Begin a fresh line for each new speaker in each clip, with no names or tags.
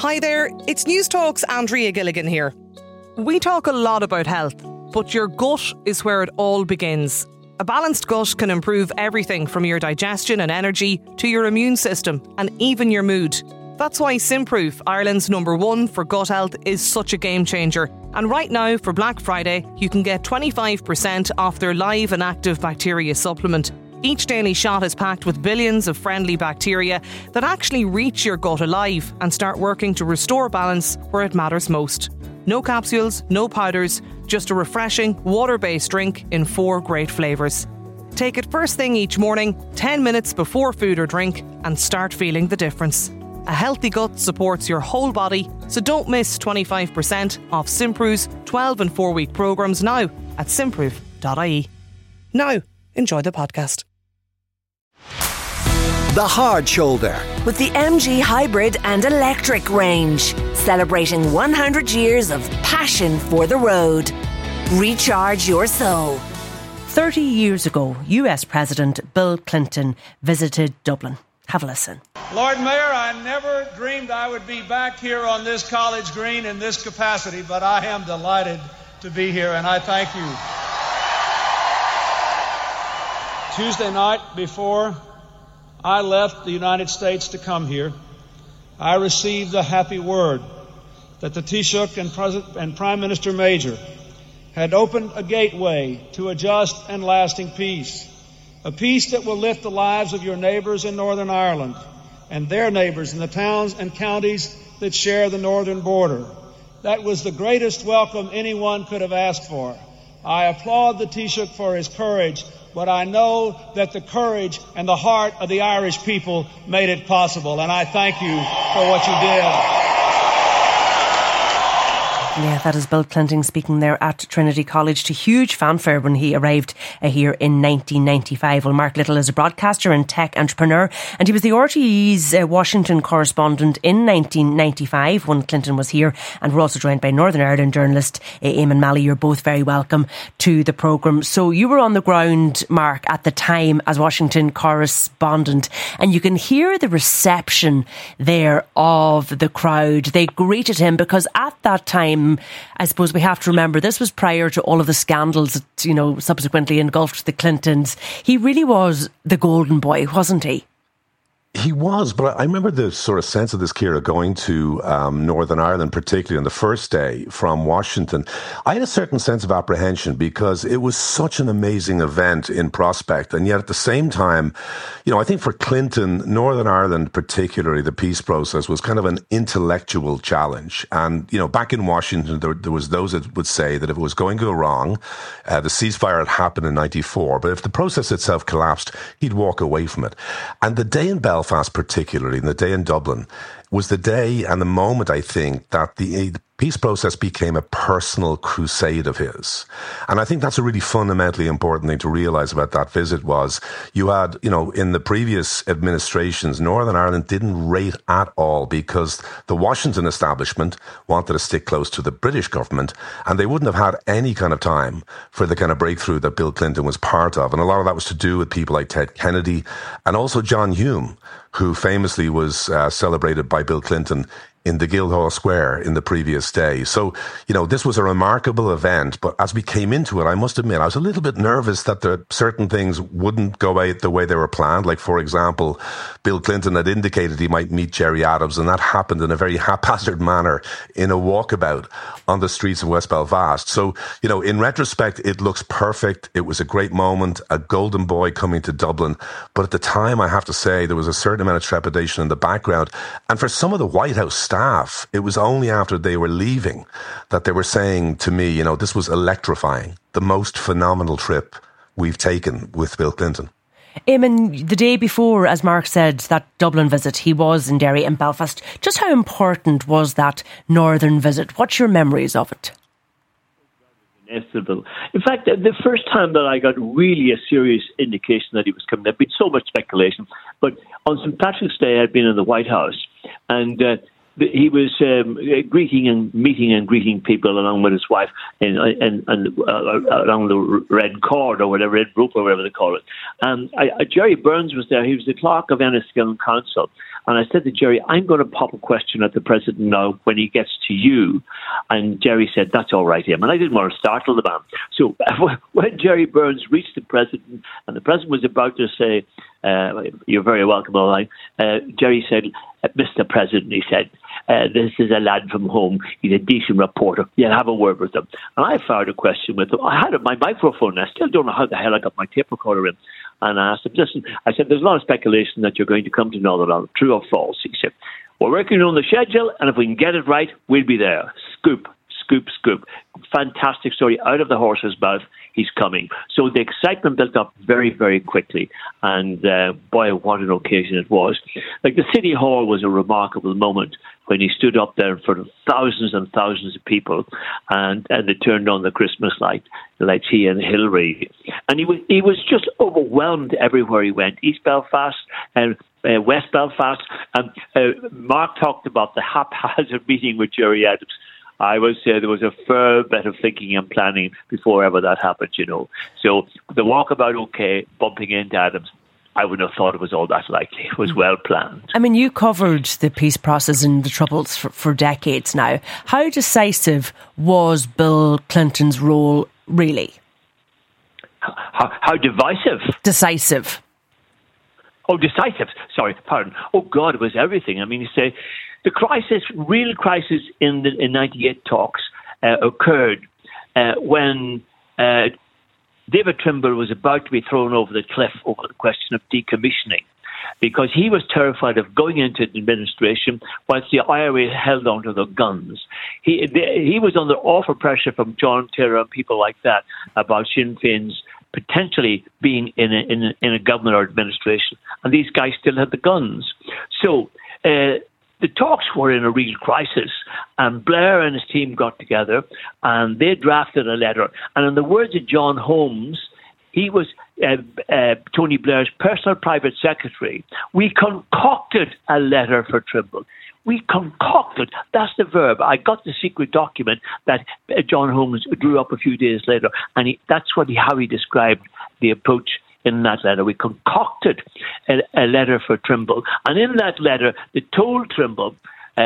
Hi there, it's News Talk's Andrea Gilligan here. We talk a lot about health, but your gut is where it all begins. A balanced gut can improve everything from your digestion and energy to your immune system and even your mood. That's why Simproof, Ireland's #1 for gut health, is such a game changer. And right now, for Black Friday, you can get 25% off their live and active bacteria supplement. Each daily shot is packed with billions of friendly bacteria that actually reach your gut alive and start working to restore balance where it matters most. No capsules, no powders, just a refreshing, water-based drink in 4 great flavours. Take it first thing each morning, 10 minutes before food or drink, and start feeling the difference. A healthy gut supports your whole body, so don't miss 25% off Simproof's 12 and 4-week programmes now at simproof.ie. Now, enjoy the podcast.
The Hard Shoulder.
With the MG Hybrid and Electric range. Celebrating 100 years of passion for the road. Recharge your soul.
30 years ago, US President Bill Clinton visited Dublin. Have a listen.
Lord Mayor, I never dreamed I would be back here on this college green in this capacity, but I am delighted to be here, and I thank you. Tuesday night, before I left the United States to come here, I received the happy word that the Taoiseach and Prime Minister Major had opened a gateway to a just and lasting peace, a peace that will lift the lives of your neighbours in Northern Ireland and their neighbours in the towns and counties that share the northern border. That was the greatest welcome anyone could have asked for. I applaud the Taoiseach for his courage, but I know that the courage and the heart of the Irish people made it possible, and I thank you for what you did.
Yeah, that is Bill Clinton speaking there at Trinity College to huge fanfare when he arrived here in 1995. Well, Mark Little is a broadcaster and tech entrepreneur, and he was the RTE's Washington correspondent in 1995 when Clinton was here. And we're also joined by Northern Ireland journalist Eamon Malley. You're both very welcome to the programme. So you were on the ground, Mark, at the time as Washington correspondent, and you can hear the reception there of the crowd. They greeted him because at that time, I suppose we have to remember this was prior to all of the scandals that, you know, subsequently engulfed the Clintons. He really was the golden boy, wasn't he?
He was, but I remember the sort of sense of this, Ciara, going to Northern Ireland, particularly on the first day from Washington. I had a certain sense of apprehension because it was such an amazing event in prospect. And yet at the same time, you know, I think for Clinton, Northern Ireland, particularly the peace process, was kind of an intellectual challenge. And, you know, back in Washington, there was those that would say that if it was going to go wrong, the ceasefire had happened in 94. But if the process itself collapsed, he'd walk away from it. And the day in Belfast, particularly, and the day in Dublin, was the day and the moment, I think, that the peace process became a personal crusade of his. And I think that's a really fundamentally important thing to realise about that visit was you had, you know, in the previous administrations, Northern Ireland didn't rate at all because the Washington establishment wanted to stick close to the British government, and they wouldn't have had any kind of time for the kind of breakthrough that Bill Clinton was part of. And a lot of that was to do with people like Ted Kennedy and also John Hume, who famously was celebrated by Bill Clinton in the Guildhall Square in the previous day. So, you know, this was a remarkable event, but as we came into it, I must admit, I was a little bit nervous that certain things wouldn't go out the way they were planned. Like, for example, Bill Clinton had indicated he might meet Gerry Adams, and that happened in a very haphazard manner in a walkabout on the streets of West Belfast. So, you know, in retrospect, it looks perfect. It was a great moment, a golden boy coming to Dublin. But at the time, I have to say, there was a certain amount of trepidation in the background. And for some of the White House staff, it was only after they were leaving that they were saying to me, you know, this was electrifying, the most phenomenal trip we've taken with Bill Clinton.
Eamon, the day before, as Mark said, that Dublin visit, he was in Derry and Belfast. Just how important was that northern visit? What's your memories of it?
In fact, the first time that I got really a serious indication that he was coming, there'd been so much speculation, but on St. Patrick's Day, I'd been in the White House, and he was greeting and meeting and greeting people along with his wife and along the red cord or whatever, red rope or whatever they call it. And Jerry Burns was there. He was the clerk of Enniskillen Council. And I said to Jerry, I'm going to pop a question at the President now when he gets to you. And Jerry said, that's all right, Em. And I didn't want to startle the man. So when Jerry Burns reached the President, and the President was about to say, you're very welcome, all right, Jerry said, Mr. President, he said, this is a lad from home. He's a decent reporter. You'll have a word with him. And I fired a question with him. I had my microphone. I still don't know how the hell I got my tape recorder in. And I asked him, listen, I said, there's a lot of speculation that you're going to come to Northern Ireland. True or false? He said, we're working on the schedule, and if we can get it right, we'll be there. Scoop, scoop, scoop. Fantastic story out of the horse's mouth. He's coming. So the excitement built up very, very quickly. And boy, what an occasion it was. Like the City Hall was a remarkable moment when he stood up there in front of thousands and thousands of people and they turned on the Christmas lights, he and Hillary. And he was just overwhelmed everywhere he went. East Belfast and West Belfast. Mark talked about the haphazard meeting with Gerry Adams. I would say there was a fair bit of thinking and planning before ever that happened, you know. So the walkabout, okay, bumping into Adams, I wouldn't have thought it was all that likely. It was well planned.
I mean, you covered the peace process and the Troubles for decades now. How decisive was Bill Clinton's role, really?
How divisive?
Decisive.
Oh, decisive. Sorry, pardon. Oh, God, it was everything. I mean, you say the real crisis in 98 talks occurred when David Trimble was about to be thrown over the cliff over the question of decommissioning, because he was terrified of going into an administration whilst the IRA held on to the guns. He was under awful pressure from John Taylor and people like that about Sinn Féin's potentially being in a government or administration, and these guys still had the guns. So the talks were in a real crisis, and Blair and his team got together and they drafted a letter. And in the words of John Holmes, he was Tony Blair's personal private secretary. We concocted a letter for Trimble. We concocted, that's the verb. I got the secret document that John Holmes drew up a few days later, and that's how he described the approach in that letter. We concocted a letter for Trimble, and in that letter, they told Trimble,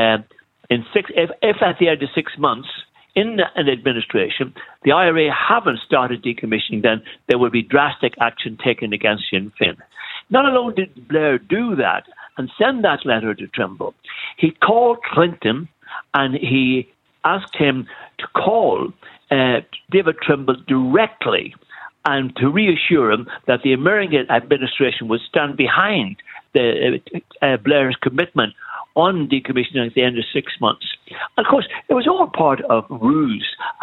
if at the end of 6 months, in an administration, the IRA haven't started decommissioning, then there will be drastic action taken against Sinn Féin. Not alone did Blair do that and send that letter to Trimble, he called Clinton and he asked him to call David Trimble directly and to reassure him that the American administration would stand behind Blair's commitment on decommissioning at the end of 6 months. And of course, it was all part of ruse,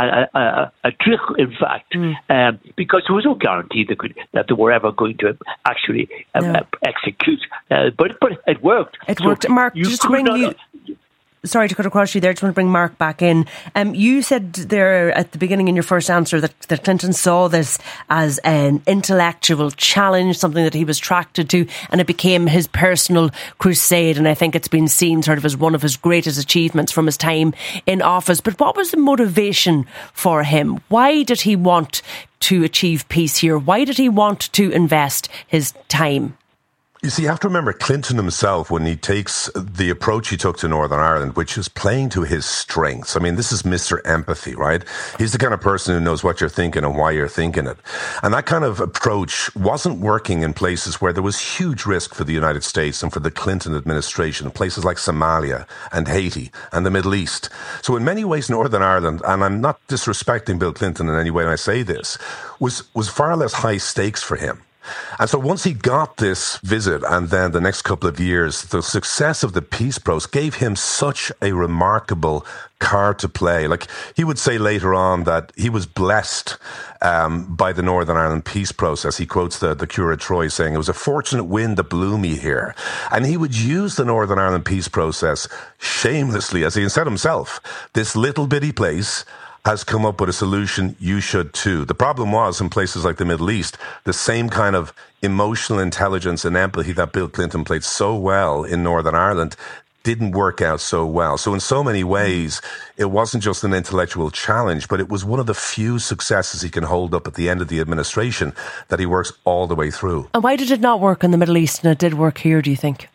a trick, in fact, because there was no guarantee that they were ever going to actually execute. But it worked.
It worked. Mark, just to bring you... Sorry to cut across you there. I just want to bring Mark back in. You said there at the beginning in your first answer that Clinton saw this as an intellectual challenge, something that he was attracted to, and it became his personal crusade. And I think it's been seen sort of as one of his greatest achievements from his time in office. But what was the motivation for him? Why did he want to achieve peace here? Why did he want to invest his time?
You see, you have to remember Clinton himself, when he takes the approach he took to Northern Ireland, which is playing to his strengths. I mean, this is Mr. Empathy, right? He's the kind of person who knows what you're thinking and why you're thinking it. And that kind of approach wasn't working in places where there was huge risk for the United States and for the Clinton administration, places like Somalia and Haiti and the Middle East. So in many ways, Northern Ireland, and I'm not disrespecting Bill Clinton in any way when I say this, was far less high stakes for him. And so once he got this visit and then the next couple of years, the success of the peace process gave him such a remarkable card to play. Like he would say later on that he was blessed by the Northern Ireland peace process. He quotes the Cura Troy saying, it was a fortunate wind that blew me here. And he would use the Northern Ireland peace process shamelessly, as he said himself, this little bitty place has come up with a solution, you should too. The problem was, in places like the Middle East, the same kind of emotional intelligence and empathy that Bill Clinton played so well in Northern Ireland didn't work out so well. So in so many ways, it wasn't just an intellectual challenge, but it was one of the few successes he can hold up at the end of the administration that he works all the way through.
And why did it not work in the Middle East and it did work here, do you think?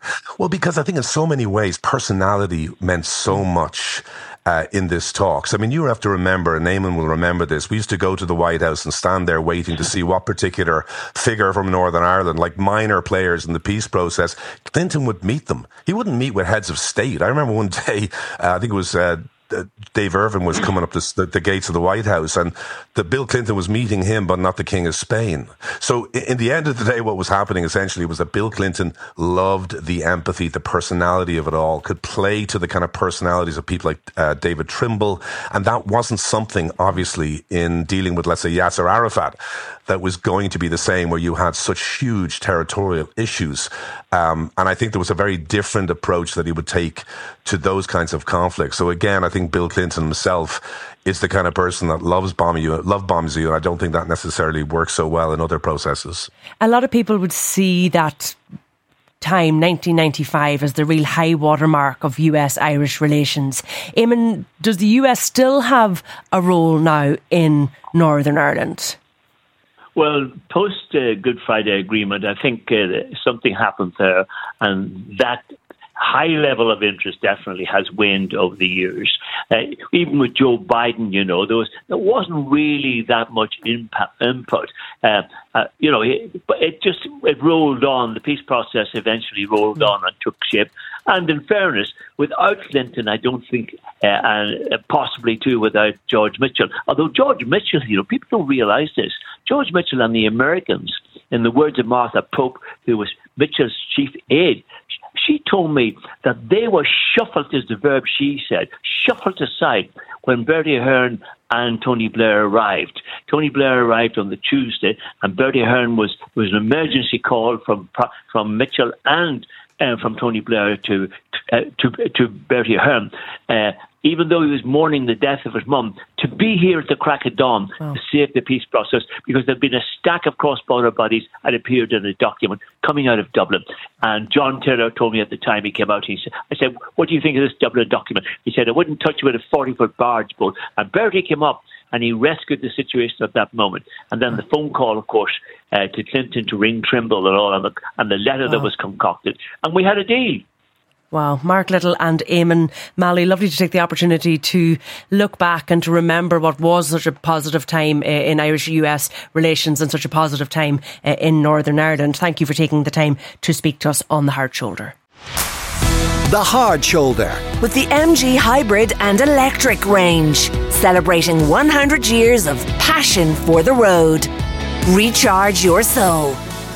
Well, because I think in so many ways, personality meant so much in this talks. I mean, you have to remember, and Eamon will remember this, we used to go to the White House and stand there waiting to see what particular figure from Northern Ireland, like minor players in the peace process, Clinton would meet them. He wouldn't meet with heads of state. I remember one day, I think it was Dave Irvin was coming up the gates of the White House, and Bill Clinton was meeting him, but not the King of Spain. So in the end of the day, what was happening essentially was that Bill Clinton loved the empathy, the personality of it all, could play to the kind of personalities of people like David Trimble. And that wasn't something, obviously, in dealing with, let's say, Yasser Arafat, that was going to be the same, where you had such huge territorial issues. And I think there was a very different approach that he would take to those kinds of conflicts. So again, I think Bill Clinton himself is the kind of person that love bombs you. And I don't think that necessarily works so well in other processes.
A lot of people would see that time, 1995, as the real high watermark of US-Irish relations. Eamon, does the US still have a role now in Northern Ireland?
Well, post Good Friday Agreement, I think something happened there, and that high level of interest definitely has waned over the years. Even with Joe Biden, there wasn't really that much input. But it rolled on. The peace process eventually rolled on and took shape. And in fairness, without Clinton, I don't think, and possibly too without George Mitchell. Although George Mitchell, people don't realise this. George Mitchell and the Americans, in the words of Martha Pope, who was Mitchell's chief aide, she told me that they were shuffled, is the verb she said, shuffled aside when Bertie Ahern and Tony Blair arrived. Tony Blair arrived on the Tuesday, and Bertie Ahern was an emergency call from Mitchell and from Tony Blair to Bertie Ahern, even though he was mourning the death of his mum, to be here at the crack of dawn to save the peace process, because there'd been a stack of cross-border bodies had appeared in a document coming out of Dublin. And John Taylor told me at the time he came out, I said, what do you think of this Dublin document? He said, I wouldn't touch it with a 40-foot barge boat. And Bertie came up and he rescued the situation at that moment. And then the phone call, of course, to Clinton to ring Trimble and all, and the letter that was concocted. And we had a deal.
Wow. Mark Little and Eamon Malley, lovely to take the opportunity to look back and to remember what was such a positive time in Irish-US relations and such a positive time in Northern Ireland. Thank you for taking the time to speak to us on The Hard Shoulder.
The Hard Shoulder.
With the MG Hybrid and Electric range, celebrating 100 years of passion for the road. Recharge your soul.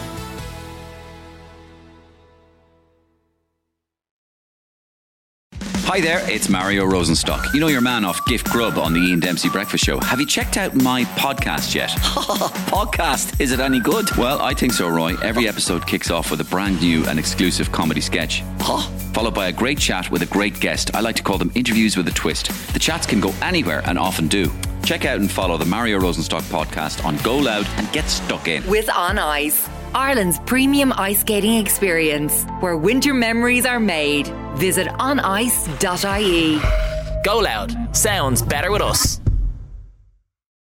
Hi there, it's Mario Rosenstock. You know your man off Gift Grub on the Ian Dempsey Breakfast Show. Have you checked out my podcast yet? Podcast? Is it any good? Well, I think so, Roy. Every episode kicks off with a brand new and exclusive comedy sketch. Followed by a great chat with a great guest. I like to call them interviews with a twist. The chats can go anywhere and often do. Check out and follow the Mario Rosenstock podcast on Go Loud and get stuck in.
With On Ice, Ireland's premium ice skating experience, where winter memories are made. Visit onice.ie.
Go Loud. Sounds better with us.